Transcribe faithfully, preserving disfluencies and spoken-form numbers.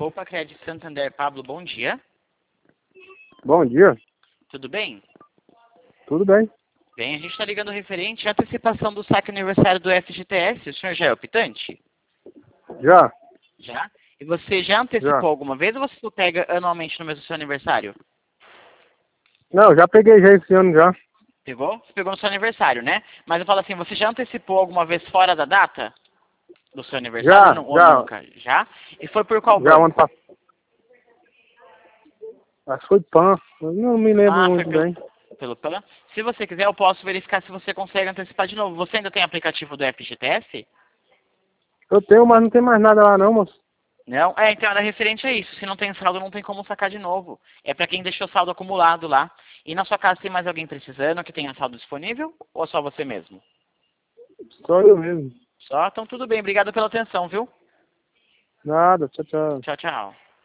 Poupa Crédito Santander. Pablo, bom dia. Bom dia. Tudo bem? Tudo bem? Bem, a gente está ligando referente à antecipação do saque aniversário do F G T S. O senhor já é optante? Já. Já? E você já antecipou Já. alguma vez ou você só pega anualmente no mesmo seu aniversário? Não, já peguei já esse ano já. Pegou? Você pegou no seu aniversário, né? Mas eu falo assim, você já antecipou alguma vez fora da data do seu aniversário Já, ou, nu- ou já. nunca? Já? E foi por qual Já o ano banco? passado. Acho que foi Pan. Eu não me lembro Ah, foi muito pelo, bem. pelo Pan. Se você quiser, eu posso verificar se você consegue antecipar de novo. Você ainda tem aplicativo do F G T S? Eu tenho, mas não tem mais nada lá não, moço. Não? É, então era referente a isso. Se não tem saldo, não tem como sacar de novo. É para quem deixou saldo acumulado lá. E na sua casa tem mais alguém precisando que tenha saldo disponível? Ou só você mesmo? Só eu mesmo. Só? Então tudo bem. Obrigado pela atenção, viu? Nada, tchau, tchau. Tchau, tchau.